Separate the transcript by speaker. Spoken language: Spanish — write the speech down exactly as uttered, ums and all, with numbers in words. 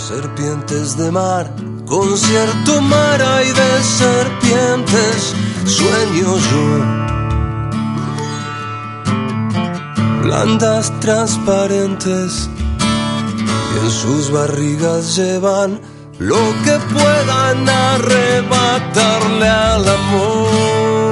Speaker 1: Serpientes de mar, concierto mar hay de serpientes, sueño yo. Blandas transparentes, y en sus barrigas llevan lo que puedan arrebatarle al amor.